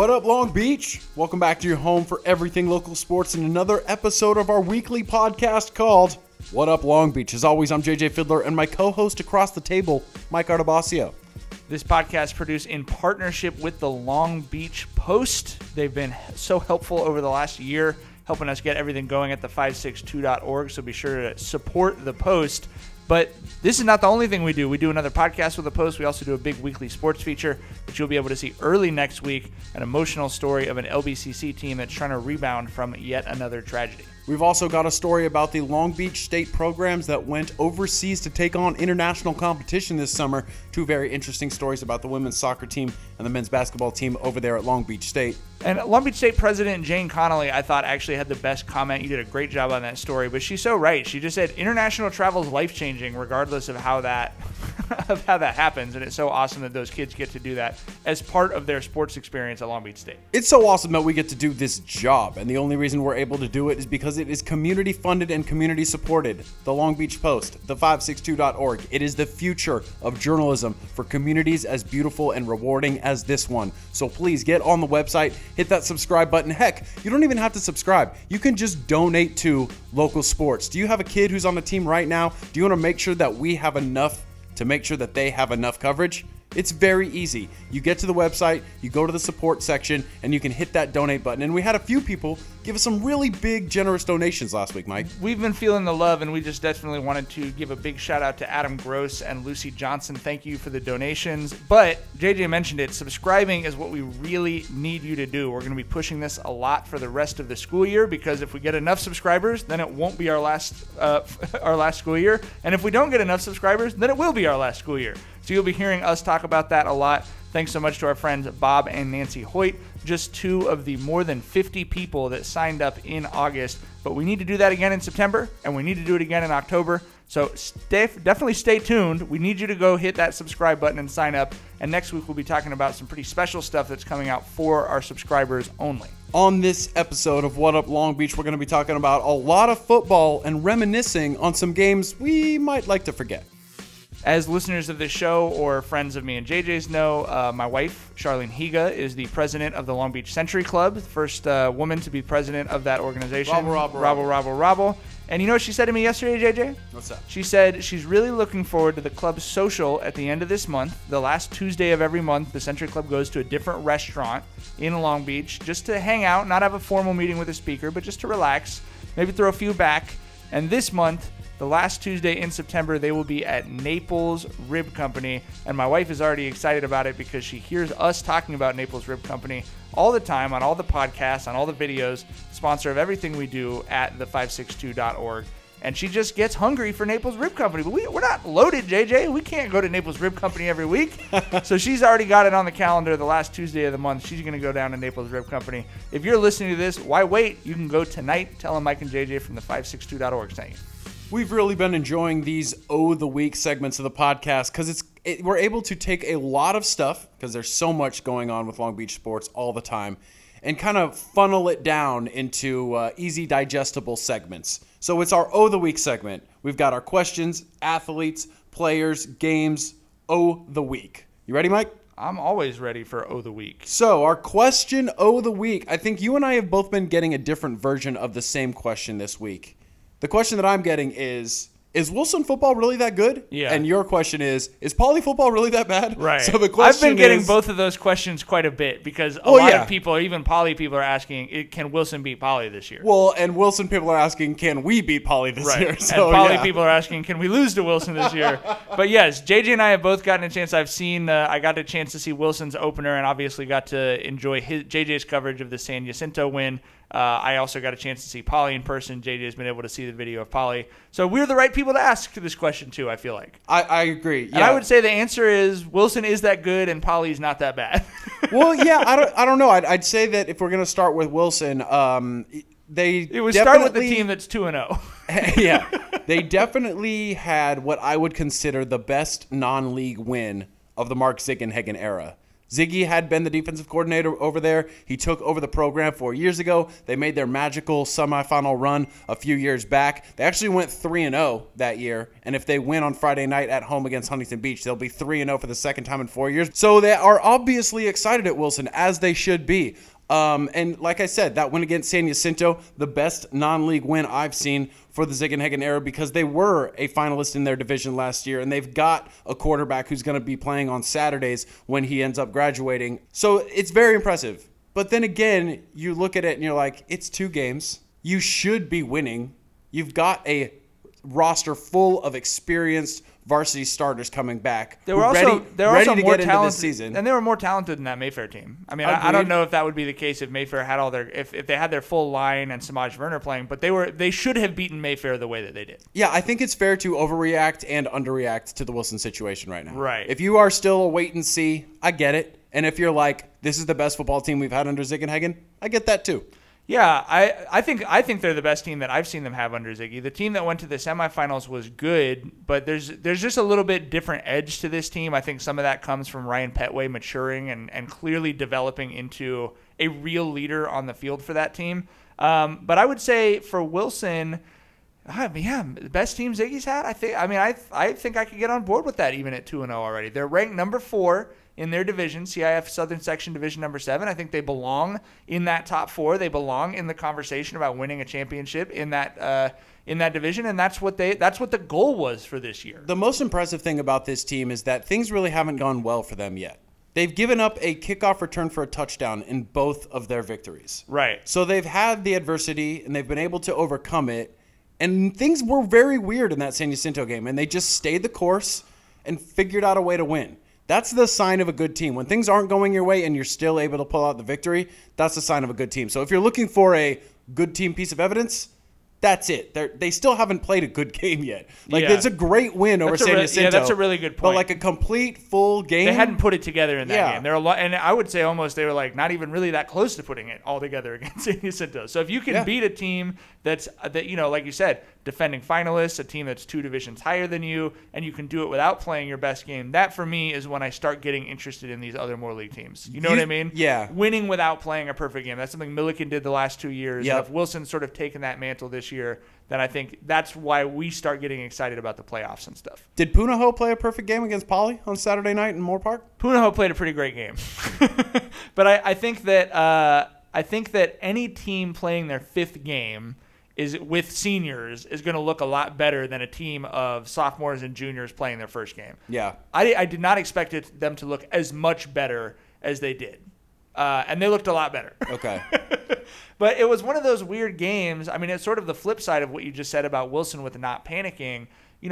What up, Long Beach? Welcome back to your home for everything local sports and another episode of our weekly podcast called What Up, Long Beach. As always, I'm JJ Fiddler and my co-host across the table, Mike Artabasio. This podcast produced in partnership with the Long Beach Post. They've been so helpful over the last year, helping us get everything going at the 562.org, so be sure to support the Post. But this is not the only thing we do. We do another podcast with the Post. We also do a big weekly sports feature, which you'll be able to see early next week, an emotional story of an LBCC team that's trying to rebound from yet another tragedy. We've also got a story about the Long Beach State programs that went overseas to take on international competition this summer. Two very interesting stories about the women's soccer team and the men's basketball team over there at Long Beach State. And Long Beach State President Jane Connolly, I thought, actually had the best comment. You did a great job on that story, but she's so right. She just said international travel is life-changing regardless of how that happens, and it's so awesome that those kids get to do that as part of their sports experience at Long Beach State. It's so awesome that we get to do this job, and the only reason we're able to do it is because it is community funded and community supported. The Long Beach Post, the 562.org, it is the future of journalism for communities as beautiful and rewarding as this one. So please get on the website, hit that subscribe button. Heck, you don't even have to subscribe. You can just donate to local sports. Do you have a kid who's on the team right now? Do you want to make sure that we have enough to make sure that they have enough coverage? It's very easy. You get to the website, you go to the support section, and you can hit that donate button. And we had a few people give us some really big, generous donations last week, Mike. We've been feeling the love, and we just definitely wanted to give a big shout out to Adam Gross and Lucy Johnson. Thank you for the donations. But JJ mentioned it, subscribing is what we really need you to do. We're going to be pushing this a lot for the rest of the school year, because if we get enough subscribers, then it won't be our last school year. And if we don't get enough subscribers, then it will be our last school year. So you'll be hearing us talk about that a lot. Thanks so much to our friends Bob and Nancy Hoyt, just two of the more than 50 people that signed up in August. But we need to do that again in September, and we need to do it again in October. So definitely stay tuned. We need you to go hit that subscribe button and sign up. And next week we'll be talking about some pretty special stuff that's coming out for our subscribers only. On this episode of What Up Long Beach, we're going to be talking about a lot of football and reminiscing on some games we might like to forget. As listeners of this show or friends of me and JJ's know, my wife, Charlene Higa, is the president of the Long Beach Century Club, the first woman to be president of that organization. Rabble. And you know what she said to me yesterday, JJ? What's that? She said she's really looking forward to the club's social at the end of this month. The last Tuesday of every month, the Century Club goes to a different restaurant in Long Beach just to hang out, not have a formal meeting with a speaker, but just to relax, maybe throw a few back. And this month, the last Tuesday in September, they will be at Naples Rib Company, and my wife is already excited about it because she hears us talking about Naples Rib Company all the time on all the podcasts, on all the videos, sponsor of everything we do at the562.org, and she just gets hungry for Naples Rib Company. But we're not loaded, JJ. We can't go to Naples Rib Company every week. So she's already got it on the calendar the last Tuesday of the month. She's going to go down to Naples Rib Company. If you're listening to this, why wait? You can go tonight. Tell them Mike and JJ from the 562.org sent you. We've really been enjoying these the Week segments of the podcast because we're able to take a lot of stuff, because there's so much going on with Long Beach sports all the time, and kind of funnel it down into easy digestible segments. So it's our the Week segment. We've got our questions, athletes, players, games, the Week. You ready, Mike? I'm always ready for the Week. So our question the Week, I think you and I have both been getting a different version of the same question this week. The question that I'm getting is Wilson football really that good? Yeah. And your question is Poly football really that bad? Right. So the question I've been getting both of those questions quite a bit because a lot of people, even Poly people, are asking, can Wilson beat Poly this year? Well, and Wilson people are asking, can we beat Poly this year? So, and Poly people are asking, can we lose to Wilson this year? But yes, JJ and I have both gotten a chance. I got a chance to see Wilson's opener and obviously got to enjoy JJ's coverage of the San Jacinto win. I also got a chance to see Poly in person. JJ has been able to see the video of Poly. So we're the right people to ask this question to, I feel like. I agree. Yeah. And I would say the answer is Wilson is that good and Poly's not that bad. Well, yeah, I don't know. I'd say that if we're going to start with Wilson, it would start with the team that's 2-0. Yeah. They definitely had what I would consider the best non-league win of the Mark Zickenhagen era. Ziggy had been the defensive coordinator over there. He took over the program 4 years ago. They made their magical semifinal run a few years back. They actually went 3-0 that year, and if they win on Friday night at home against Huntington Beach, they'll be 3-0 for the second time in 4 years. So they are obviously excited at Wilson, as they should be. And like I said, that win against San Jacinto, the best non-league win I've seen for the Ziegenhagen era, because they were a finalist in their division last year, and they've got a quarterback who's going to be playing on Saturdays when he ends up graduating. So it's very impressive. But then again, you look at it and you're like, it's 2 games. You should be winning. You've got a roster full of experienced varsity starters coming back. They were also more talented this season, and they were more talented than that Mayfair team. I mean, I don't know if that would be the case if Mayfair had all their if they had their full line and Samaj Werner playing, but they should have beaten Mayfair the way that they did. Yeah, I think it's fair to overreact and underreact to the Wilson situation right now. Right. If you are still a wait and see, I get it. And if you're like, this is the best football team we've had under Ziegenhagen, I get that too. Yeah, I think they're the best team that I've seen them have under Ziggy. The team that went to the semifinals was good, but there's just a little bit different edge to this team. I think some of that comes from Ryan Petway maturing and clearly developing into a real leader on the field for that team. But I would say for Wilson, the best team Ziggy's had. I think I could get on board with that even at 2-0 already. They're ranked number 4 in their division, CIF Southern Section Division number 7. I think they belong in that top 4. They belong in the conversation about winning a championship in that division, and that's what the goal was for this year. The most impressive thing about this team is that things really haven't gone well for them yet. They've given up a kickoff return for a touchdown in both of their victories. Right. So they've had the adversity, and they've been able to overcome it, and things were very weird in that San Jacinto game, and they just stayed the course and figured out a way to win. That's the sign of a good team. When things aren't going your way and you're still able to pull out the victory, that's the sign of a good team. So if you're looking for a good team piece of evidence, that's it. They still haven't played a good game yet. It's a great win over San Jacinto. Yeah, that's a really good point. But like a complete full game. They hadn't put it together in that game. They're a lot, and I would say almost they were like not even really that close to putting it all together against San Jacinto. So if you can beat a team that like you said, defending finalists, a team that's 2 divisions higher than you, and you can do it without playing your best game, that for me is when I start getting interested in these other more league teams. You know what I mean? Yeah. Winning without playing a perfect game. That's something Milliken did the last 2 years. Yep. And if Wilson's sort of taken that mantle this year, then I think that's why we start getting excited about the playoffs and stuff. Did Punahou play a perfect game against Poly on Saturday night in Moore Park? Punahou played a pretty great game. But I think that any team playing their 5th game is with seniors is going to look a lot better than a team of sophomores and juniors playing their first game. Yeah. I did not expect them to look as much better as they did. And they looked a lot better. Okay. But it was one of those weird games. I mean, it's sort of the flip side of what you just said about Wilson with not panicking.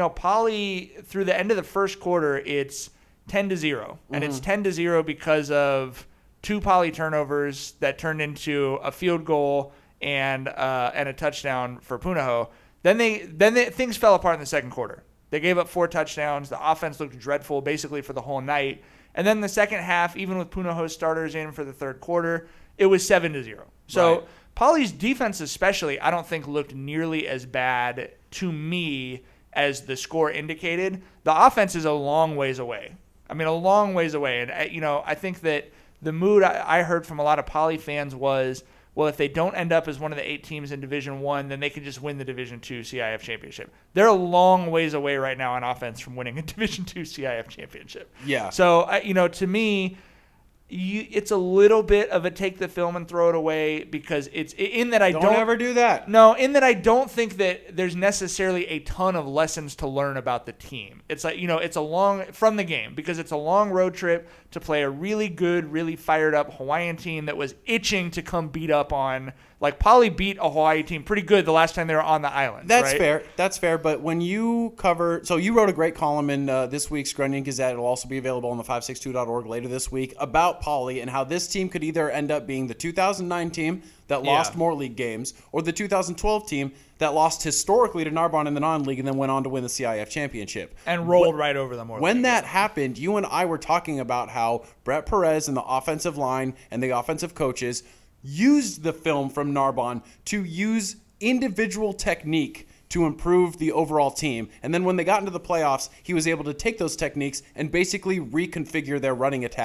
Poly, through the end of the first quarter, it's 10-0. And it's 10-0 because of 2 Poly turnovers that turned into a field goal and a touchdown for Punahou. Then things fell apart in the second quarter. They gave up 4 touchdowns. The offense looked dreadful basically for the whole night. And then the second half, even with Punahou starters in for the third quarter, it was 7-0. So right. Poly's defense especially, I don't think looked nearly as bad to me as the score indicated. The offense is a long ways away. I mean, a long ways away. And, I think that the mood I heard from a lot of Poly fans was, well, if they don't end up as one of the 8 teams in Division I, then they can just win the Division II CIF championship. They're a long ways away right now on offense from winning a Division II CIF championship. Yeah. So, to me, it's a little bit of a take the film and throw it away because it's in that I don't ever do that. No, in that I don't think that there's necessarily a ton of lessons to learn about the team. It's like, it's a long from the game because it's a long road trip to play a really good, really fired up Hawaiian team that was itching to come beat up on. Like Poly beat a Hawaii team pretty good the last time they were on the island. That's right? fair. That's fair. But when you cover, so you wrote a great column in this week's Grunion Gazette. It'll also be available on the 562.org later this week about Poly and how this team could either end up being the 2009 team that lost more league games or the 2012 team that lost historically to Narbonne in the non-league and then went on to win the CIF championship. And rolled right over them. When that happened, you and I were talking about how Brett Perez and the offensive line and the offensive coaches used the film from Narbonne to use individual technique to improve the overall team. And then when they got into the playoffs, he was able to take those techniques and basically reconfigure their running attack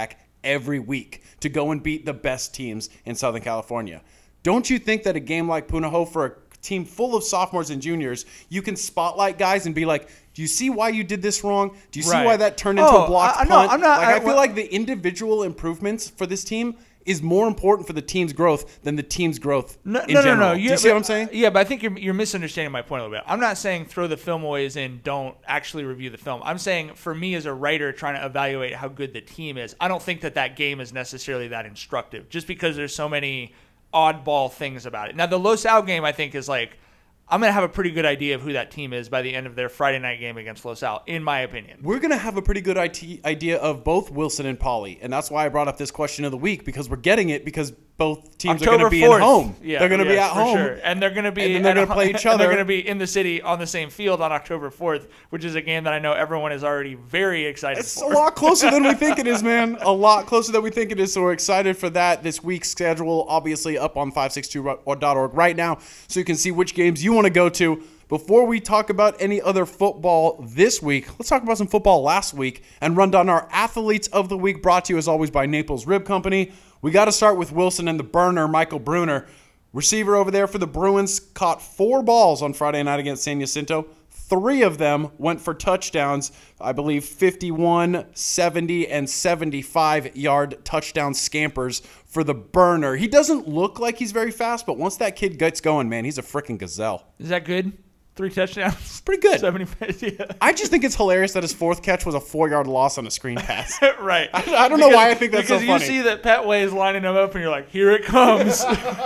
every week to go and beat the best teams in Southern California. Don't you think that a game like Punahou, for a team full of sophomores and juniors, you can spotlight guys and be like, do you see why you did this wrong? Do you see why that turned into a blocked punt? No, I'm not. I feel like the individual improvements for this team is more important for the team's growth than the team's growth in general. No. Do you see what I'm saying? Yeah, but I think you're misunderstanding my point a little bit. I'm not saying throw the film away as in don't actually review the film. I'm saying for me as a writer trying to evaluate how good the team is, I don't think that game is necessarily that instructive just because there's so many oddball things about it. Now, the Los Al game, I think, is like, I'm going to have a pretty good idea of who that team is by the end of their Friday night game against Los Al, in my opinion. We're going to have a pretty good idea of both Wilson and Poly, and that's why I brought up this question of the week, because we're getting it because both teams are going to be at home. Yeah, they're going to be at home. Sure. And they're going to be and they're going to play each other. They're going to be in the city on the same field on October 4th, which is a game that I know everyone is already very excited for. It's a lot closer than we think it is, man. A lot closer than we think it is, so we're excited for that. This week's schedule, obviously, up on 562.org right now, so you can see which games you want to go to. Before we talk about any other football this week, let's talk about some football last week and run down our Athletes of the Week, brought to you as always by Naples Rib Company. We got to start with Wilson and the burner, Michael Bruner. Receiver over there for the Bruins caught 4 balls on Friday night against San Jacinto. 3 of them went for touchdowns, I believe 51, 70, and 75-yard touchdown scampers for the burner. He doesn't look like he's very fast, but once that kid gets going, man, he's a freaking gazelle. Is that good? 3 touchdowns? Pretty good. 75, yeah. I just think it's hilarious that his 4th catch was a 4-yard loss on a screen pass. Right. I don't know why I think that's so funny. Because you see that Petway is lining them up, and you're like, here it comes.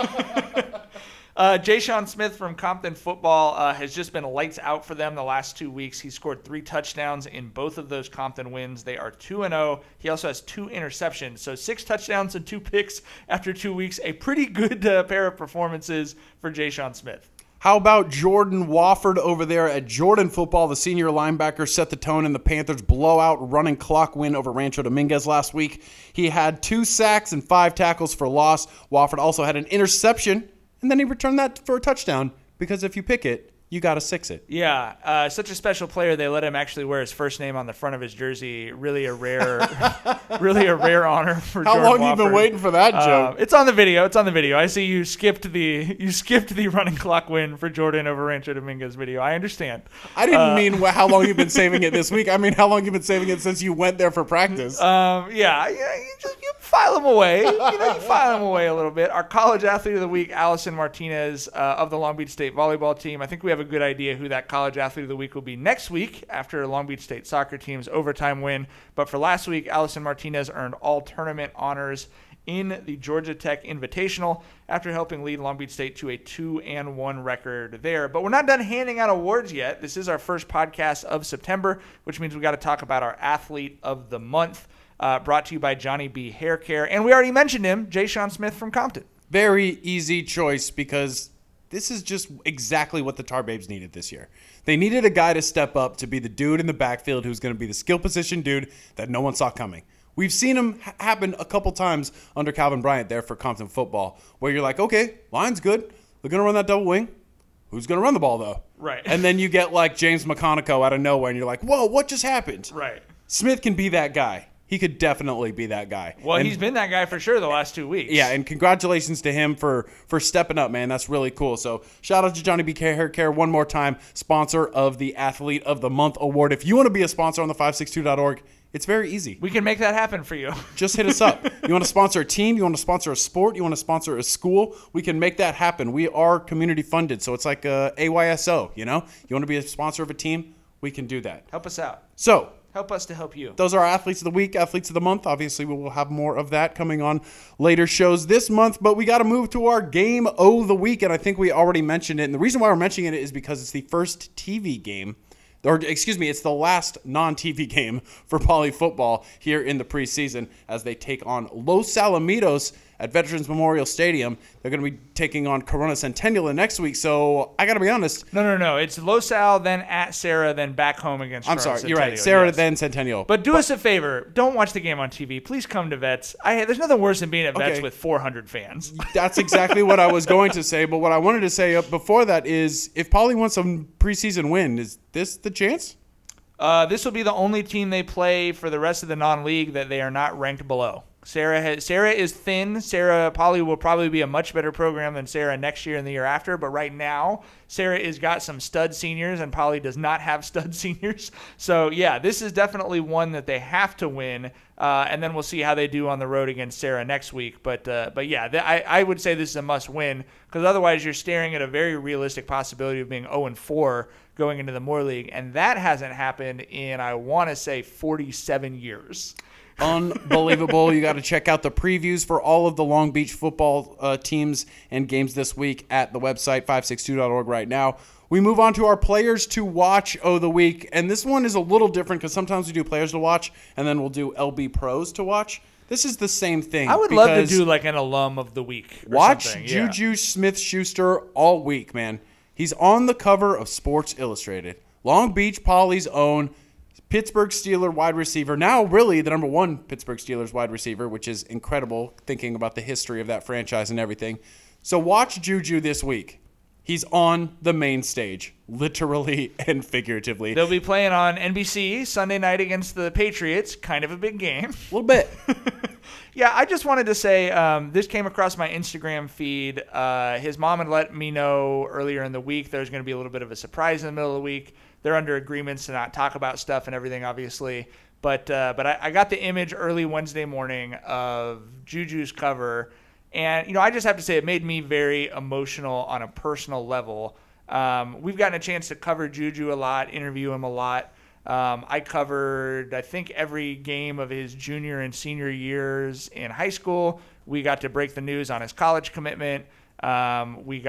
Jay-Sean Smith from Compton Football has just been lights out for them the last 2 weeks. He scored 3 touchdowns in both of those Compton wins. They are 2-0. He also has 2 interceptions. So 6 touchdowns and 2 picks after 2 weeks. A pretty good pair of performances for Jay-Sean Smith. How about Jordan Wofford over there at Jordan Football? The senior linebacker set the tone in the Panthers' blowout running clock win over Rancho Dominguez last week. He had 2 sacks and 5 tackles for loss. Wofford also had an interception, and then he returned that for a touchdown, because if you pick it, you got to 6 it. Yeah, such a special player. They let him actually wear his first name on the front of his jersey. Really a rare honor for How Jordan long Wofford. you been waiting for that joke? It's on the video. I see you skipped the running clock win for Jordan over Rancho Dominguez video. I understand. I didn't mean how long you've been saving it this week. I mean how long you've been saving it since you went there for practice. You file them away. You file them away a little bit. Our college athlete of the week, Allison Martinez of the Long Beach State volleyball team. I think we have a good idea who that college athlete of the week will be next week after Long Beach State soccer team's overtime win. But for last week, Allison Martinez earned all tournament honors in the Georgia Tech Invitational after helping lead Long Beach State to a 2-1 record there. But we're not done handing out awards yet. This is our first podcast of September, which means we got to talk about our athlete of the month. Brought to you by Johnny B Hair Care. And we already mentioned him, Jay-Sean Smith from Compton. Very easy choice, because this is just exactly what the Tar Babes needed this year. They needed a guy to step up to be the dude in the backfield who's going to be the skill position dude that no one saw coming. We've seen him happen a couple times under Calvin Bryant there for Compton Football, where you're like, okay, line's good. They're going to run that double wing. Who's going to run the ball, though? Right. And then you get like James McConaughey out of nowhere, and you're like, whoa, what just happened? Right. Smith can be that guy. He could definitely be that guy. Well, he's been that guy for sure the last 2 weeks. Yeah, and congratulations to him for stepping up, man. That's really cool. So shout out to Johnny B Hair Care one more time, sponsor of the Athlete of the Month Award. If you want to be a sponsor on the 562.org, it's very easy. We can make that happen for you. Just hit us up. You want to sponsor a team? You want to sponsor a sport? You want to sponsor a school? We can make that happen. We are community funded, so it's like AYSO, You want to be a sponsor of a team? We can do that. Help us out. So help us to help you. Those are our Athletes of the Week, Athletes of the Month. Obviously, we will have more of that coming on later shows this month, but we got to move to our Game of the Week, and I think we already mentioned it. And the reason why we're mentioning it is because it's the first TV game, it's the last non-TV game for Poly football here in the preseason as they take on Los Alamitos at Veterans Memorial Stadium. They're going to be taking on Corona Centennial the next week, so I got to be honest. No. It's Los Al, then at Sarah, then back home against Corona Centennial. You're right. Sarah, yes. Then Centennial. But do us a favor. Don't watch the game on TV. Please come to Vets. There's nothing worse than being at Vets with 400 fans. That's exactly what I was going to say, but what I wanted to say before that is if Poly wants a preseason win, is this the chance? This will be the only team they play for the rest of the non-league that they are not ranked below. Sarah is thin. Sarah Poly will probably be a much better program than Sarah next year and the year after. But right now, Sarah has got some stud seniors, and Poly does not have stud seniors. So yeah, this is definitely one that they have to win. And then we'll see how they do on the road against Sarah next week. But yeah, I would say this is a must-win, because otherwise you're staring at a very realistic possibility of being 0-4 going into the Moore League, and that hasn't happened in, I want to say, 47 years. Unbelievable. You got to check out the previews for all of the Long Beach football teams and games this week at the website 562.org right now. We move on to our players to watch of the week, and this one is a little different because sometimes we do players to watch and then we'll do LB pros to watch. This is the same thing. I would love to do like an alum of the week or watch something. Juju Smith-Schuster all week, man. He's on the cover of Sports Illustrated. Long Beach Poly's own Pittsburgh Steelers wide receiver, now really the number one Pittsburgh Steelers wide receiver, which is incredible thinking about the history of that franchise and everything. So watch Juju this week. He's on the main stage, literally and figuratively. They'll be playing on NBC Sunday night against the Patriots. Kind of a big game. A little bit. Yeah, I just wanted to say this came across my Instagram feed. His mom had let me know earlier in the week there's going to be a little bit of a surprise in the middle of the week. They're under agreements to not talk about stuff and everything, obviously. But I got the image early Wednesday morning of Juju's cover. And, I just have to say it made me very emotional on a personal level. We've gotten a chance to cover Juju a lot, interview him a lot. I covered, I think, every game of his junior and senior years in high school. We got to break the news on his college commitment. We've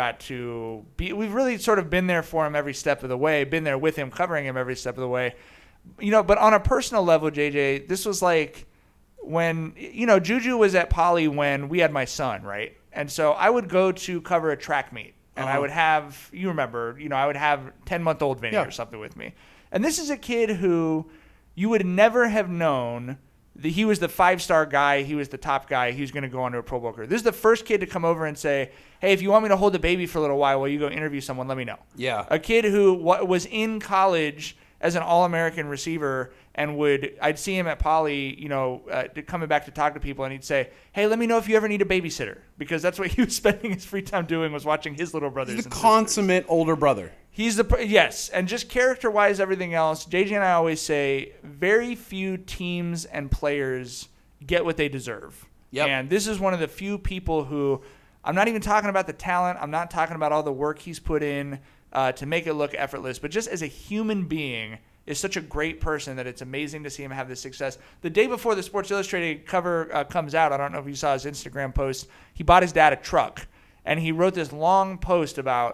really sort of been there for him every step of the way, been there with him, covering him every step of the way. But on a personal level, JJ, this was like when, Juju was at Poly when we had my son, right? And so I would go to cover a track meet, and I would have, I would have 10-month-old Vinny or something with me. And this is a kid who you would never have known that he was the 5-star guy, he was the top guy, he was going to go on to a Pro Bowl career. This is the first kid to come over and say, hey, if you want me to hold the baby for a little while you go interview someone, let me know. Yeah. A kid who was in college as an All-American receiver, and I'd see him at Poly, coming back to talk to people, and he'd say, hey, let me know if you ever need a babysitter, because that's what he was spending his free time doing, was watching his little brothers He's and the sisters. consummate older brother. Yes, and just character-wise, everything else, JJ and I always say very few teams and players get what they deserve. Yep. And this is one of the few people who, I'm not even talking about the talent, I'm not talking about all the work he's put in to make it look effortless, but just as a human being is such a great person that it's amazing to see him have this success. The day before the Sports Illustrated cover comes out, I don't know if you saw his Instagram post, he bought his dad a truck, and he wrote this long post about,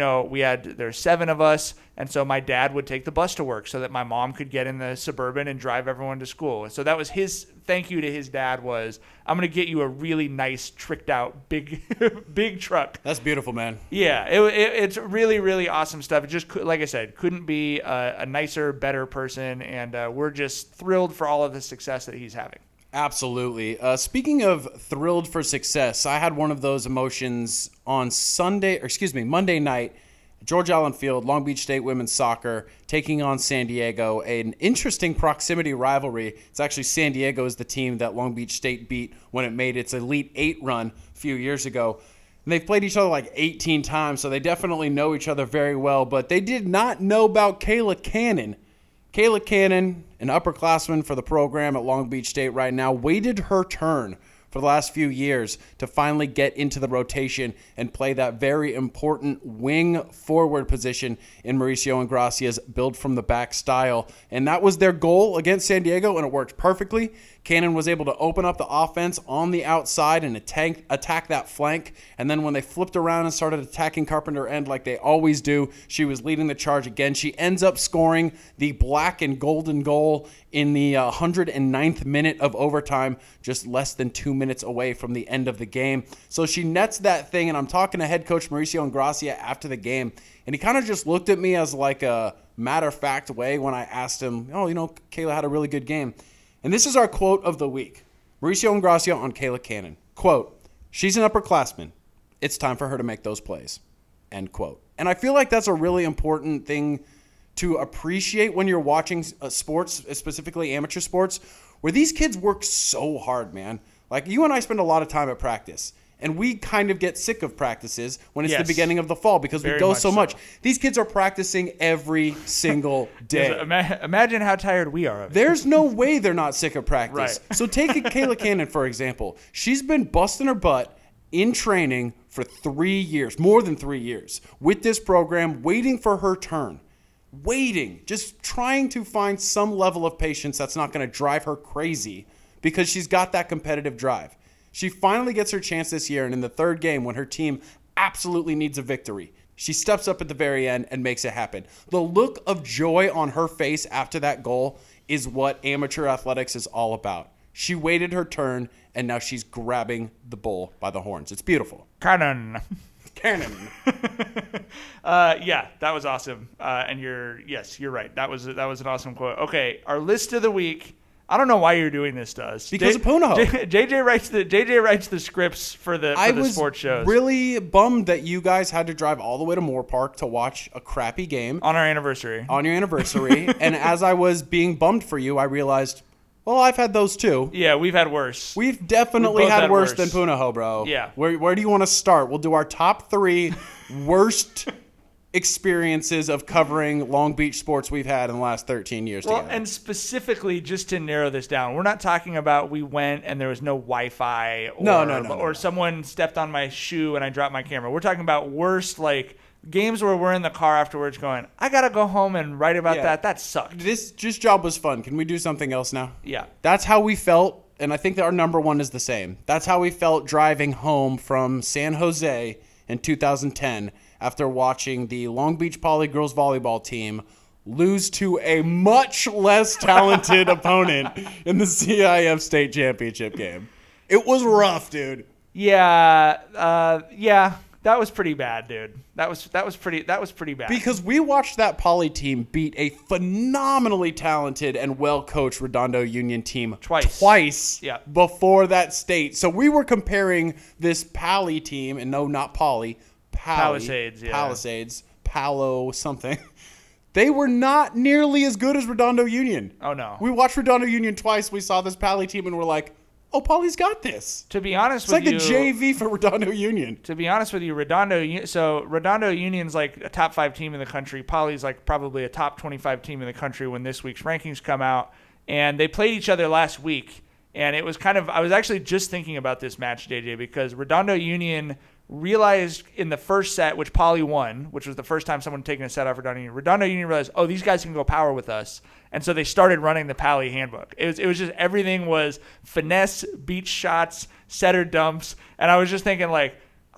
there's 7 of us, and so my dad would take the bus to work so that my mom could get in the Suburban and drive everyone to school. So that was his thank you to his dad, was, I'm going to get you a really nice, tricked out, big big truck. That's beautiful, man. Yeah, it's really, really awesome stuff. It just, like I said, couldn't be a nicer, better person, and we're just thrilled for all of the success that he's having. Absolutely. Speaking of thrilled for success, I had one of those emotions on Monday night, George Allen Field, Long Beach State women's soccer taking on San Diego, an interesting proximity rivalry. It's actually San Diego is the team that Long Beach State beat when it made its Elite 8 run a few years ago. And they've played each other like 18 times, so they definitely know each other very well, but they did not know about Kayla Cannon. Kayla Cannon, an upperclassman for the program at Long Beach State right now, waited her turn for the last few years to finally get into the rotation and play that very important wing forward position in Mauricio Ingracia's build from the back style. And that was their goal against San Diego, and it worked perfectly. Cannon was able to open up the offense on the outside and attack that flank. And then when they flipped around and started attacking Carpenter End like they always do, she was leading the charge again. She ends up scoring the black and golden goal in the 109th minute of overtime, just less than 2 minutes away from the end of the game. So she nets that thing, and I'm talking to head coach Mauricio Ingracia after the game, and he kind of just looked at me as like a matter-of-fact way when I asked him, Kayla had a really good game. And this is our quote of the week. Mauricio Ingracia on Kayla Cannon. Quote, "She's an upperclassman. It's time for her to make those plays." End quote. And I feel like that's a really important thing to appreciate when you're watching sports, specifically amateur sports, where these kids work so hard, man. Like, you and I spend a lot of time at practice, and we kind of get sick of practices when it's the Yes. beginning of the fall because we Very go much so so. much. These kids are practicing every single day. Imagine how tired we are of it. There's no way they're not sick of practice. Right. So take Kayla Cannon, for example. She's been busting her butt in training for 3 years, more than 3 years, with this program, waiting for her turn. Waiting, just trying to find some level of patience that's not going to drive her crazy because she's got that competitive drive. She finally gets her chance this year, and in the third game, when her team absolutely needs a victory, she steps up at the very end and makes it happen. The look of joy on her face after that goal is what amateur athletics is all about. She waited her turn, and now she's grabbing the bull by the horns. It's beautiful. Cannon. Cannon. Yeah, that was awesome. And you're right. That was an awesome quote. Okay, our list of the week. I don't know why you're doing this to us. Because of Punahou. JJ writes the scripts for the sports shows. Really bummed that you guys had to drive all the way to Moore Park to watch a crappy game on our anniversary. on your anniversary. And as I was being bummed for you, I realized, well, I've had those too. Yeah, we've had worse. We've definitely both had had worse worse. than Punahou, bro. Yeah. Where do you want to start? We'll do our top 3 worst experiences of covering Long Beach sports we've had in the last 13 years Well, together. and specifically, just to narrow this down, we're not talking about we went and there was no Wi-Fi or, No. someone stepped on my shoe and I dropped my camera. We're talking about worst, like, games where we're in the car afterwards going, I got to go home and write about Yeah. that. That sucked. This job was fun. Can we do something else now? Yeah. That's how we felt, and I think that our number 1 is the same. That's how we felt driving home from San Jose in 2010 after watching the Long Beach Poly girls volleyball team lose to a much less talented opponent in the CIF state championship game. It was rough, dude. Yeah. That was pretty bad, dude. That was pretty bad. Because we watched that Poly team beat a phenomenally talented and well-coached Redondo Union team twice Yeah. before that state. So we were comparing this Pally team, and no, not Poly, Palisades, yeah. Palisades, Palo something. They were not nearly as good as Redondo Union. Oh, no. We watched Redondo Union twice. We saw this Pally team, and we're like, oh, Poly's got this. To be honest It's with like you, the JV for Redondo Union. To be honest with you, Redondo Union's like a top 5 team in the country. Poly's like probably a top 25 team in the country when this week's rankings come out. And they played each other last week. And it was I was actually just thinking about this match, JJ, because Redondo Union realized in the first set, which Poly won, which was the first time someone taken a set off Redondo Union realized, oh, these guys can go power with us. And so they started running the Pally handbook. It was just everything was finesse, beach shots, setter dumps. And I was just thinking, like,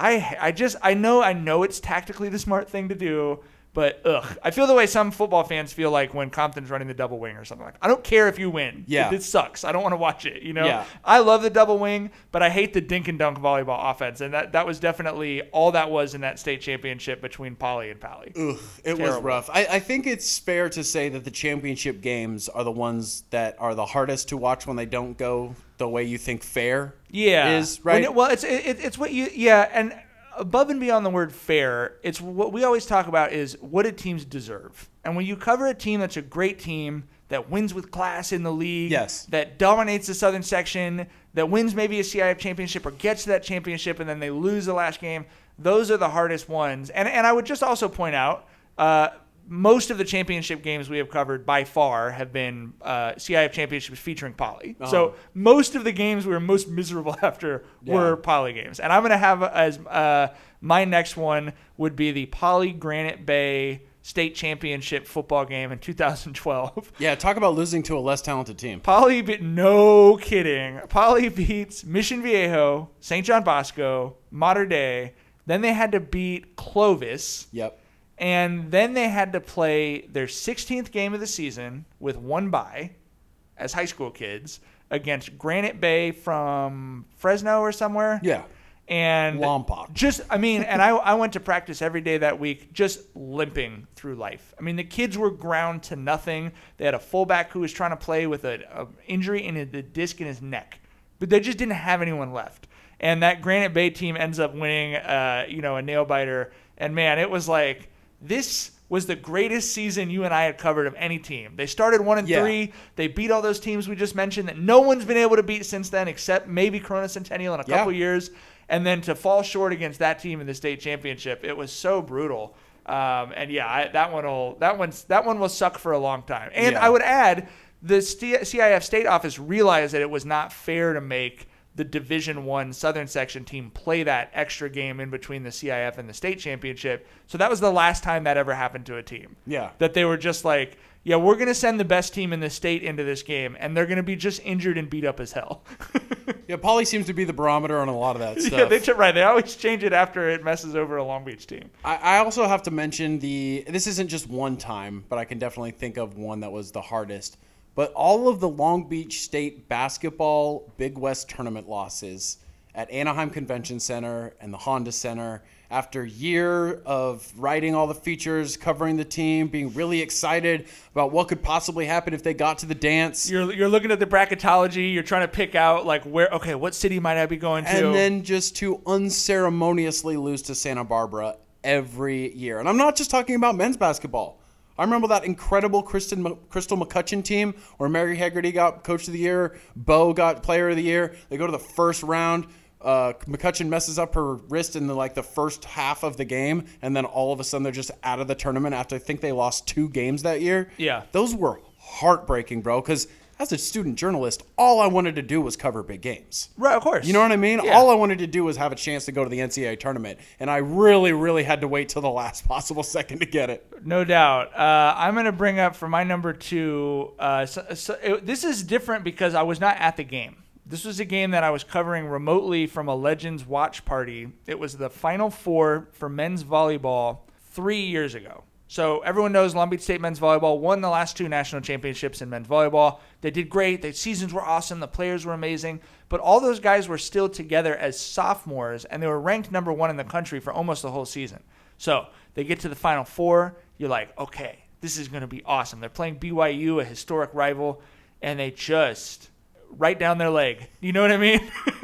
I know it's tactically the smart thing to do, but I feel the way some football fans feel like when Compton's running the double wing or something like. I don't care if you win. Yeah. It sucks. I don't want to watch it. You know. Yeah. I love the double wing, but I hate the dink and dunk volleyball offense, and that was definitely all that was in that state championship between Poly and Pally. Ugh, it was rough. I think it's fair to say that the championship games are the ones that are the hardest to watch when they don't go the way you think fair is, right? It's what you and above and beyond the word fair, it's what we always talk about is what do teams deserve. And when you cover a team that's a great team that wins with class in the league, Yes. that dominates the Southern section, that wins maybe a CIF championship or gets to that championship and then they lose the last game, those are the hardest ones. And I would just also point out, most of the championship games we have covered by far have been CIF championships featuring Poly. Uh-huh. So most of the games we were most miserable after were Poly games. And I'm going to have as my next one would be the Poly Granite Bay state championship football game in 2012. Yeah, talk about losing to a less talented team. No kidding. Poly beats Mission Viejo, St. John Bosco, Mater Dei. Then they had to beat Clovis. Yep. And then they had to play their 16th game of the season with one bye as high school kids against Granite Bay from Fresno or somewhere. Yeah. And Lompoc. And I went to practice every day that week just limping through life. I mean, the kids were ground to nothing. They had a fullback who was trying to play with an injury in the disc in his neck. But they just didn't have anyone left. And that Granite Bay team ends up winning, a nail-biter. And, man, it was like... was the greatest season you and I had covered of any team. They started 1-3. They beat all those teams we just mentioned that no one's been able to beat since then, except maybe Corona Centennial in a couple years. And then to fall short against that team in the state championship, it was so brutal. That one will suck for a long time. And I would add, the CIF state office realized that it was not fair to make the Division I Southern Section team play that extra game in between the CIF and the state championship. So that was the last time that ever happened to a team. Yeah. That they were just like, yeah, we're going to send the best team in the state into this game, and they're going to be just injured and beat up as hell. Yeah, Poly seems to be the barometer on a lot of that stuff. Yeah, they always change it after it messes over a Long Beach team. I also have to mention this isn't just one time, but I can definitely think of one that was the hardest. But all of the Long Beach State basketball Big West tournament losses at Anaheim Convention Center and the Honda Center, after a year of writing all the features, covering the team, being really excited about what could possibly happen if they got to the dance. You're looking at the bracketology. You're trying to pick out what city might I be going to? And then just to unceremoniously lose to Santa Barbara every year. And I'm not just talking about men's basketball. I remember that incredible Crystal McCutcheon team where Mary Hegarty got Coach of the Year, Bo got Player of the Year. They go to the first round. McCutcheon messes up her wrist in the first half of the game, and then all of a sudden they're just out of the tournament after I think they lost 2 games that year. Yeah. Those were heartbreaking, bro, because as a student journalist, all I wanted to do was cover big games. Right, of course. You know what I mean? Yeah. All I wanted to do was have a chance to go to the NCAA tournament, and I really, really had to wait till the last possible second to get it. No doubt. I'm going to bring up for my number 2. This is different because I was not at the game. This was a game that I was covering remotely from a Legends watch party. It was the Final Four for men's volleyball 3 years ago. So everyone knows Long Beach State men's volleyball won the last 2 national championships in men's volleyball. They did great. The seasons were awesome. The players were amazing. But all those guys were still together as sophomores, and they were ranked number 1 in the country for almost the whole season. So they get to the Final Four. You're like, okay, this is going to be awesome. They're playing BYU, a historic rival, and they just right down their leg. You know what I mean?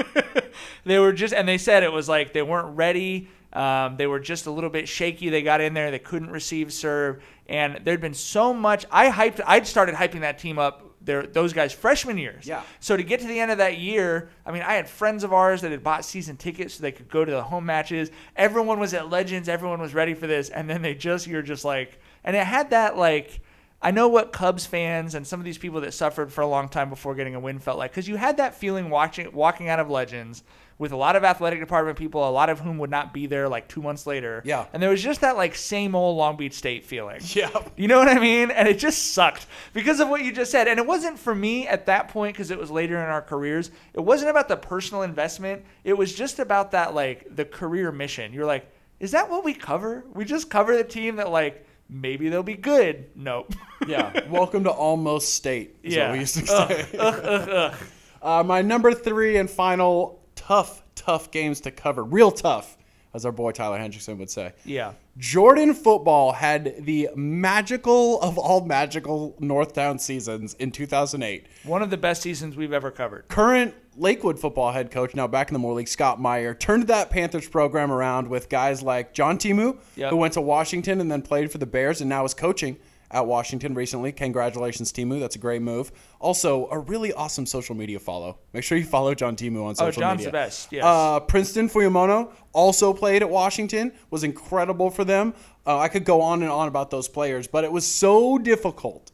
And they said it was like they weren't ready. They were just a little bit shaky. They got in there. They couldn't receive serve. And there'd been so much. I'd started hyping that team up, those guys' freshman years. Yeah. So to get to the end of that year, I mean, I had friends of ours that had bought season tickets so they could go to the home matches. Everyone was at Legends. Everyone was ready for this. And then you're just like, and it had that I know what Cubs fans and some of these people that suffered for a long time before getting a win felt like, because you had that feeling walking out of Legends with a lot of athletic department people, a lot of whom would not be there 2 months later. Yeah. And there was just that same old Long Beach State feeling. Yeah. You know what I mean? And it just sucked because of what you just said. And it wasn't for me at that point because it was later in our careers. It wasn't about the personal investment. It was just about that the career mission. You're like, is that what we cover? We just cover the team that maybe they'll be good. Nope. Yeah. Welcome to Almost State is what we used to say. My number 3 and final tough games to cover. Real tough, as our boy Tyler Hendrickson would say. Yeah. Jordan football had the magical of all magical Northtown seasons in 2008. One of the best seasons we've ever covered. Current Lakewood football head coach, now back in the Moore League, Scott Meyer, turned that Panthers program around with guys like John Timu, who went to Washington and then played for the Bears and now is coaching at Washington recently. Congratulations, Timu. That's a great move. Also, a really awesome social media follow. Make sure you follow John Timu on social media. Oh, John's the best, yes. Princeton Fuyamono also played at Washington, was incredible for them. I could go on and on about those players, but it was so difficult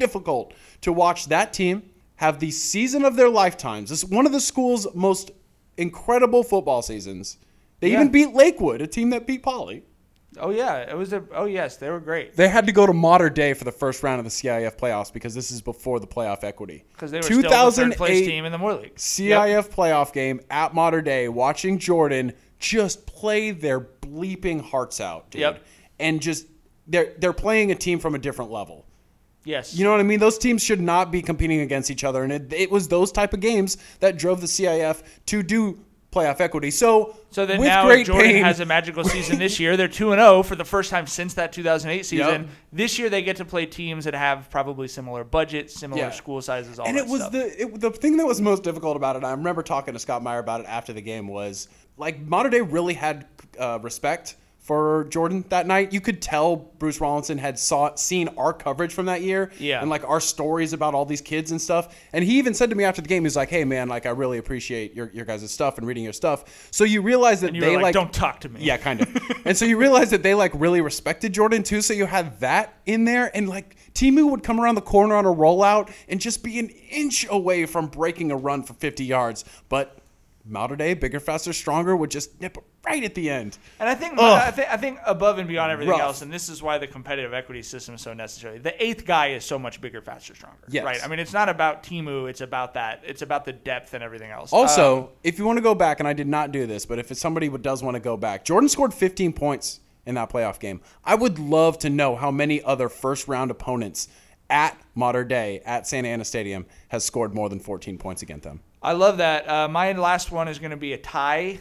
to watch that team have the season of their lifetimes. This is one of the school's most incredible football seasons. They even beat Lakewood, a team that beat Poly. Oh, yeah. Yes, they were great. They had to go to Mater Dei for the first round of the CIF playoffs because this is before the playoff equity. Because they were still the third-place team in the Moore League. CIF playoff game at Mater Dei, watching Jordan just play their bleeping hearts out, dude. Yep. And just they're playing a team from a different level. Yes. You know what I mean? Those teams should not be competing against each other, and it was those type of games that drove the CIF to do playoff equity. So then with now great Jordan pain, has a magical season this year. They're 2-0 for the first time since that 2008 season. Yep. This year they get to play teams that have probably similar budgets, similar school sizes, all and that it was stuff. the thing that was most difficult about it, I remember talking to Scott Meyer about it after the game, was Mater Dei really had respect for Jordan that night. You could tell Bruce Rollinson had seen our coverage from that year and like our stories about all these kids and stuff. And he even said to me after the game, he was like, hey man, like I really appreciate your guys' stuff and reading your stuff. So you realize that they like don't talk to me. Yeah, kind of. And so you realize that they like really respected Jordan too. So you had that in there, and like Timu would come around the corner on a rollout and just be an inch away from breaking a run for 50 yards. But Mater Dei, bigger, faster, stronger, would just nip it right at the end. And I think above and beyond everything else, and this is why the competitive equity system is so necessary, the eighth guy is so much bigger, faster, stronger. Yes. Right? I mean, it's not about Timu. It's about that. It's about the depth and everything else. Also, if you want to go back, and I did not do this, but if somebody does want to go back, Jordan scored 15 points in that playoff game. I would love to know how many other first-round opponents at Mater Dei, at Santa Ana Stadium, has scored more than 14 points against them. I love that. My last one is going to be a tie.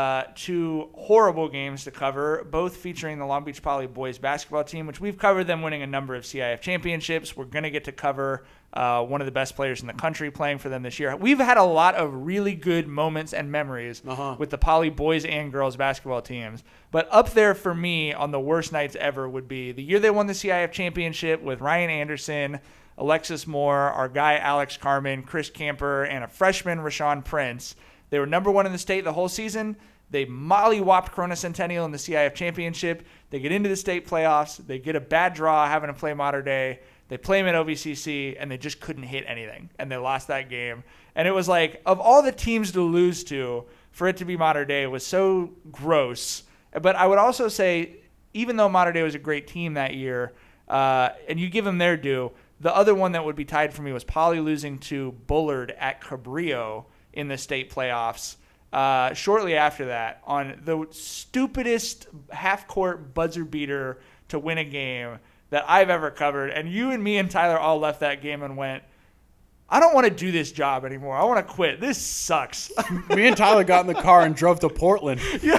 Two horrible games to cover, both featuring the Long Beach Poly boys basketball team, which we've covered them winning a number of CIF championships. We're going to get to cover one of the best players in the country playing for them this year. We've had a lot of really good moments and memories with the Poly boys and girls basketball teams. But up there for me on the worst nights ever would be the year they won the CIF championship with Ryan Anderson, Alexis Moore, our guy Alex Carmen, Chris Camper, and a freshman, Rashawn Prince. They were number one in the state the whole season. They molly-whopped Corona Centennial in the CIF championship. They get into the state playoffs. They get a bad draw having to play Mater Dei. They play them at OVCC, and they just couldn't hit anything, and they lost that game. And it was like, of all the teams to lose to, for it to be Mater Dei was so gross. But I would also say, even though Mater Dei was a great team that year, and you give them their due, the other one that would be tied for me was Poly losing to Bullard at Cabrillo in the state playoffs. Shortly after that, on the stupidest half-court buzzer beater to win a game that I've ever covered. And you and me and Tyler all left that game and went, I don't want to do this job anymore. I want to quit. This sucks. Me and Tyler got in the car and drove to Portland. Yeah.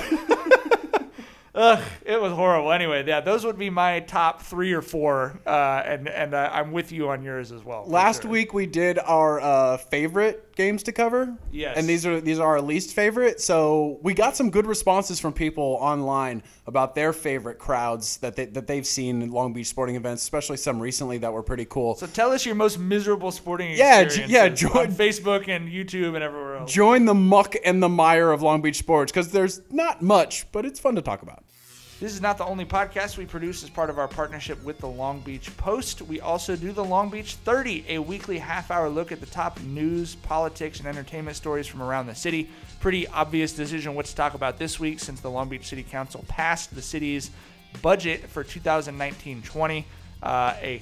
Ugh, it was horrible. Anyway, yeah, those would be my top 3 or 4, and I'm with you on yours as well. Last week we did our favorite games to cover. Yes. And these are our least favorite. So we got some good responses from people online about their favorite crowds that they've seen in Long Beach sporting events, especially some recently that were pretty cool. So tell us your most miserable sporting experiences join on Facebook and YouTube and everywhere else. Join the muck and the mire of Long Beach sports, because there's not much, but it's fun to talk about. This is not the only podcast we produce as part of our partnership with the Long Beach Post. We also do the Long Beach 30, a weekly half-hour look at the top news, politics, and entertainment stories from around the city. Pretty obvious decision what to talk about this week, since the Long Beach City Council passed the city's budget for 2019-20. A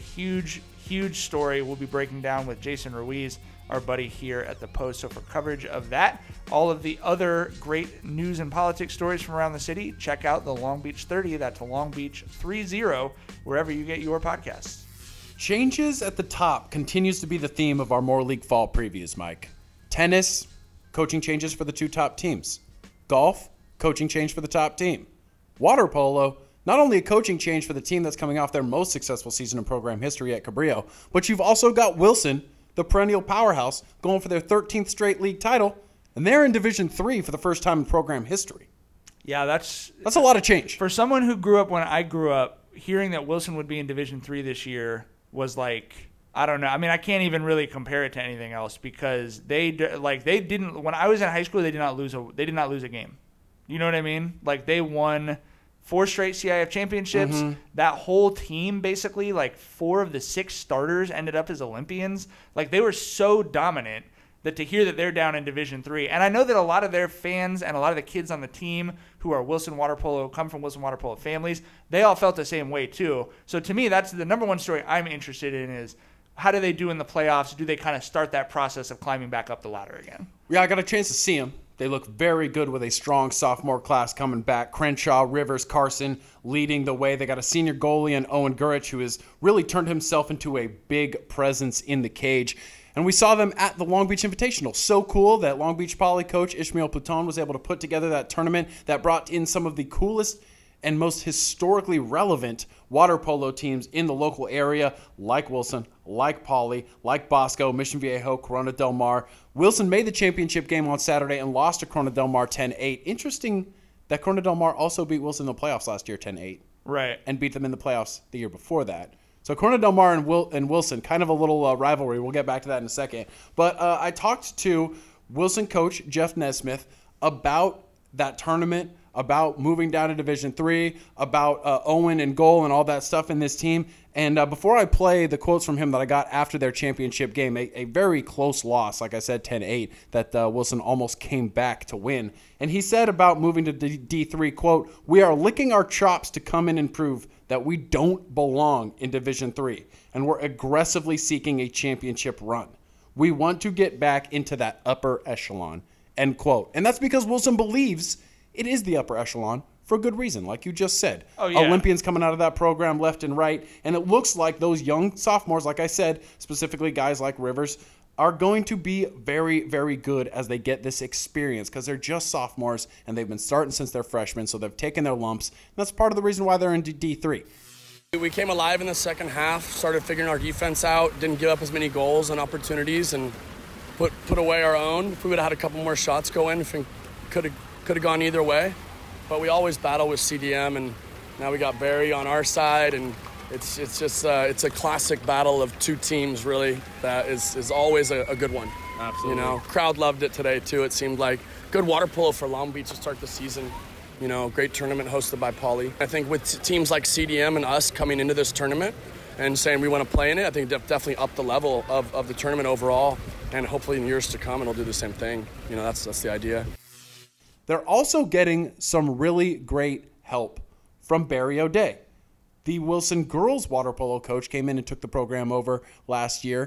huge story we'll be breaking down with Jason Ruiz, our buddy here at the Post. So for coverage of that, all of the other great news and politics stories from around the city, check out the Long Beach 30. That's Long Beach 30, wherever you get your podcasts. Changes at the top continues to be the theme of our More League Fall previews, Mike. Tennis, coaching changes for the 2 top teams. Golf, coaching change for the top team. Water polo, not only a coaching change for the team that's coming off their most successful season in program history at Cabrillo, but you've also got Wilson, the perennial powerhouse, going for their 13th straight league title, and they're in Division III for the first time in program history. Yeah, that's a lot of change. For someone who grew up when I grew up, hearing that Wilson would be in Division III this year was like, I don't know. I mean, I can't even really compare it to anything else, because they didn't. When I was in high school, they did not lose a game. You know what I mean? Like, they won 4 straight CIF championships. Mm-hmm. That whole team, basically, like 4 of the 6 starters ended up as Olympians. Like, they were so dominant that to hear that they're down in Division III, and I know that a lot of their fans and a lot of the kids on the team who are Wilson Water Polo, come from Wilson Water Polo families, they all felt the same way too. So to me, that's the number one story I'm interested in, is how do they do in the playoffs? Do they kind of start that process of climbing back up the ladder again? Yeah, I got a chance to see them. They look very good with a strong sophomore class coming back. Crenshaw, Rivers, Carson leading the way. They got a senior goalie in Owen Gurich, who has really turned himself into a big presence in the cage. And we saw them at the Long Beach Invitational. So cool that Long Beach Poly coach Ishmael Pluton was able to put together that tournament that brought in some of the coolest and most historically relevant water polo teams in the local area, like Wilson, like Poly, like Bosco, Mission Viejo, Corona Del Mar. Wilson made the championship game on Saturday and lost to Corona Del Mar 10-8. Interesting that Corona Del Mar also beat Wilson in the playoffs last year 10-8. Right. And beat them in the playoffs the year before that. So Corona Del Mar and Wilson, kind of a little rivalry. We'll get back to that in a second. But I talked to Wilson coach Jeff Nesmith about that tournament, about moving down to Division III, about Owen and goal and all that stuff in this team. And before I play the quotes from him that I got after their championship game, a very close loss, like I said, 10-8, that Wilson almost came back to win. And he said about moving to D3, quote, "We are licking our chops to come in and prove that we don't belong in Division III, and we're aggressively seeking a championship run. We want to get back into that upper echelon," end quote. And that's because Wilson believes it is the upper echelon for good reason, like you just said. Oh, yeah. Olympians coming out of that program left and right, and it looks like those young sophomores, like I said, specifically guys like Rivers, are going to be very, very good as they get this experience because they're just sophomores and they've been starting since they're freshmen, so they've taken their lumps. And that's part of the reason why they're in D3. We came alive in the second half, started figuring our defense out, didn't give up as many goals and opportunities, and put away our own. If we would have had a couple more shots go in, if it could have gone either way. But we always battle with CDM, and now we got Barry on our side, and it's just it's a classic battle of two teams, really, that is always a good one. Absolutely. You know, crowd loved it today too. It seemed like good water polo for Long Beach to start the season. You know, great tournament hosted by Poly. I think with teams like CDM and us coming into this tournament and saying we want to play in it, I think definitely up the level of the tournament overall, and hopefully in years to come it'll do the same thing. You know, that's the idea. They're also getting some really great help from Barry O'Day. The Wilson girls water polo coach came in and took the program over last year,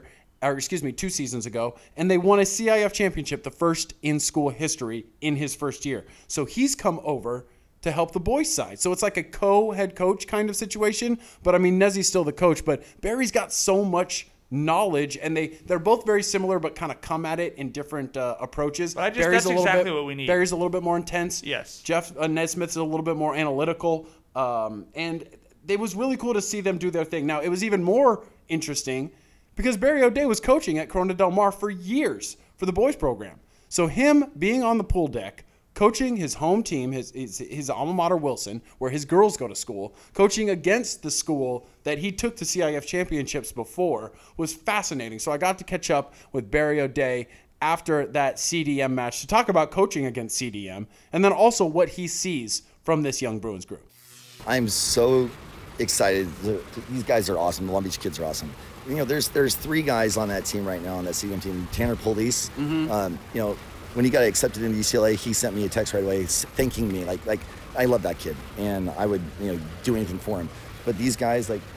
2 seasons ago, and they won a CIF championship, the first in school history in his first year. So he's come over to help the boys side. So it's like a co-head coach kind of situation, but I mean, Nezzy's still the coach, but Barry's got so much knowledge, and they're both very similar but kind of come at it in different approaches. But that's exactly what we need. Barry's a little bit more intense. Yes. Jeff Nesmith's a little bit more analytical, and it was really cool to see them do their thing. Now, it was even more interesting because Barry O'Day was coaching at Corona Del Mar for years for the boys program. So him being on the pool deck, coaching his home team, his alma mater Wilson, where his girls go to school, coaching against the school that he took to CIF championships before, was fascinating. So I got to catch up with Barry O'Day after that CDM match to talk about coaching against CDM and then also what he sees from this young Bruins group. I'm so excited. These guys are awesome. The Long Beach kids are awesome. You know, there's 3 guys on that team right now, on that CDM team. Tanner Police, you know, when he got accepted into UCLA, he sent me a text right away thanking me. Like I love that kid, and I would, you know, do anything for him. But these guys, like,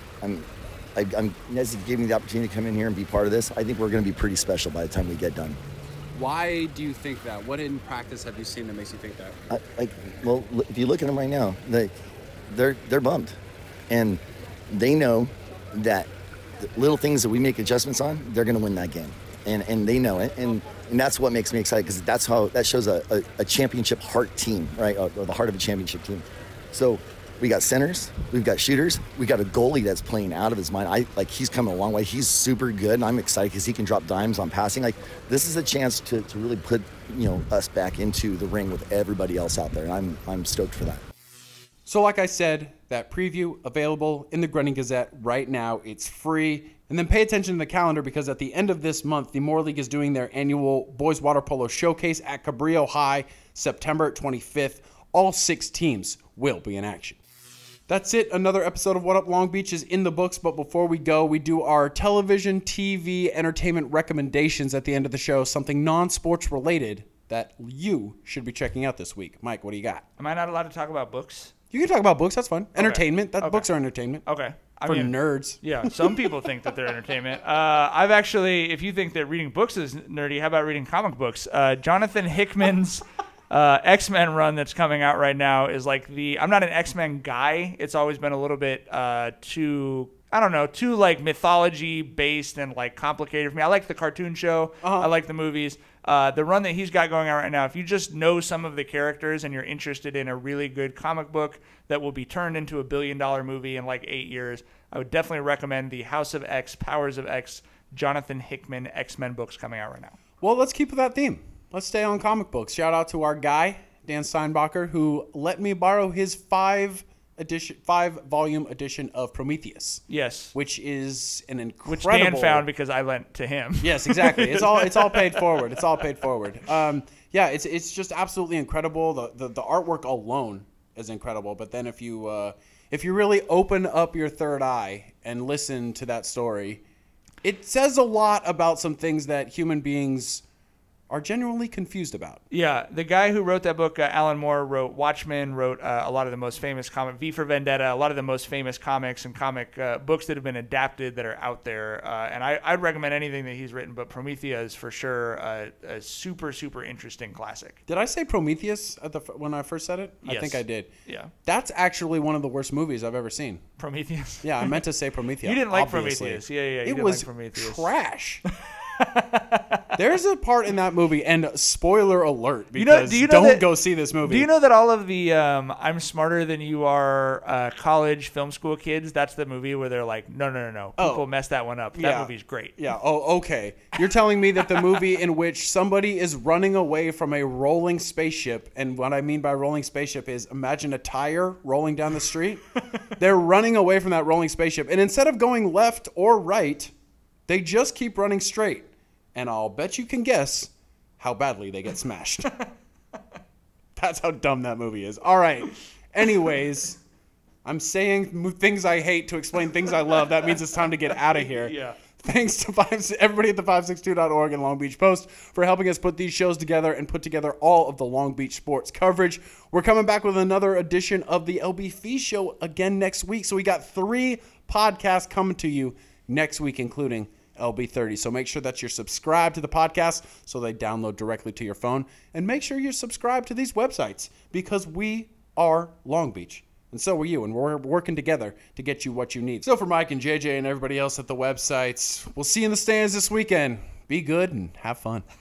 Nezzy gave me the opportunity to come in here and be part of this. I think we're going to be pretty special by the time we get done. Why do you think that? What in practice have you seen that makes you think that? Well, if you look at them right now, they're bummed, and they know that the little things that we make adjustments on, they're going to win that game, and they know it, and that's what makes me excited, because that shows a championship heart team, right, or the heart of a championship team. So we got centers, we've got shooters, we got a goalie that's playing out of his mind. He's coming a long way. He's super good, and I'm excited because he can drop dimes on passing. Like, this is a chance to really put, you know, us back into the ring with everybody else out there, and I'm stoked for that. So like I said, that preview available in the Grundy Gazette right now. It's free. And then pay attention to the calendar, because at the end of this month, the Moore League is doing their annual Boys Water Polo Showcase at Cabrillo High, September 25th. All 6 teams will be in action. That's it. Another episode of What Up Long Beach is in the books. But before we go, we do our television, TV, entertainment recommendations at the end of the show, something non-sports related that you should be checking out this week. Mike, what do you got? Am I not allowed to talk about books? You can talk about books. That's fun. Okay. Entertainment. Okay. Books are entertainment. Okay. For nerds. Yeah, some people think that they're entertainment. I've actually, if you think that reading books is nerdy, how about reading comic books? Jonathan Hickman's X-Men run that's coming out right now is like I'm not an X-Men guy. It's always been a little bit too like mythology based and like complicated for me. I like the cartoon show. I like the movies. The run that he's got going on right now, if you just know some of the characters and you're interested in a really good comic book that will be turned into a $1 billion movie in like 8 years, I would definitely recommend the House of X, Powers of X, Jonathan Hickman X-Men books coming out right now. Well, let's keep with that theme. Let's stay on comic books. Shout out to our guy, Dan Steinbacher, who let me borrow his 5-volume edition of Prometheus. Yes. Which is an incredible. Which Dan found because I lent to him. Yes, exactly. It's all paid forward. It's all paid forward. Yeah, it's just absolutely incredible. The artwork alone is incredible. But then if you really open up your third eye and listen to that story, it says a lot about some things that human beings are genuinely confused about. Yeah, the guy who wrote that book, Alan Moore, wrote Watchmen, wrote a lot of the most famous V for Vendetta, a lot of the most famous comics and comic books that have been adapted that are out there. And I'd recommend anything that he's written, but Prometheus is for sure a super, super interesting classic. Did I say Prometheus when I first said it? Yes. I think I did. Yeah. That's actually one of the worst movies I've ever seen. Prometheus? Yeah, I meant to say Prometheus. You didn't like obviously. Prometheus. Yeah. It didn't was like Prometheus. trash. There's a part in that movie, and spoiler alert, because don't go see this movie. Do you know that all of the I'm smarter than you are college film school kids, that's the movie where they're like, no. People messed that one up. That movie's great. Yeah. Oh, okay. You're telling me that the movie in which somebody is running away from a rolling spaceship, and what I mean by rolling spaceship is imagine a tire rolling down the street. They're running away from that rolling spaceship, and instead of going left or right, they just keep running straight. And I'll bet you can guess how badly they get smashed. That's how dumb that movie is. All right. Anyways, I'm saying things I hate to explain things I love. That means it's time to get out of here. Yeah. Thanks to everybody at the 562.org and Long Beach Post for helping us put these shows together and put together all of the Long Beach sports coverage. We're coming back with another edition of the LB Fee Show again next week. So we got 3 podcasts coming to you next week, including LB30. So make sure that you're subscribed to the podcast so they download directly to your phone. And make sure you're subscribed to these websites because we are Long Beach. And so are you. And we're working together to get you what you need. So for Mike and JJ and everybody else at the websites, we'll see you in the stands this weekend. Be good and have fun.